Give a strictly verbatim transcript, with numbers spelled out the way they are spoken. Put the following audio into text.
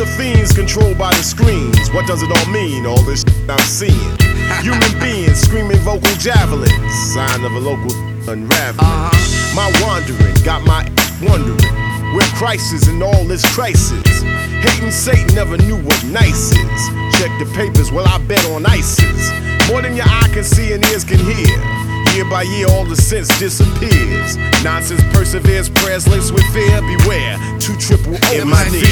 of fiends controlled by the screens. What does it all mean, all this shit I'm seeing? Human beings screaming vocal javelins, sign of a local unraveling. Uh-huh. My wandering got my wondering where Christ is in all this crisis. Hating Satan never knew what nice is. Check the papers, well I bet on ISIS. More than your eye can see and ears can hear. Year by year all the sense disappears. Nonsense perseveres, prayers laced with fear. Beware, two triple O in my knee.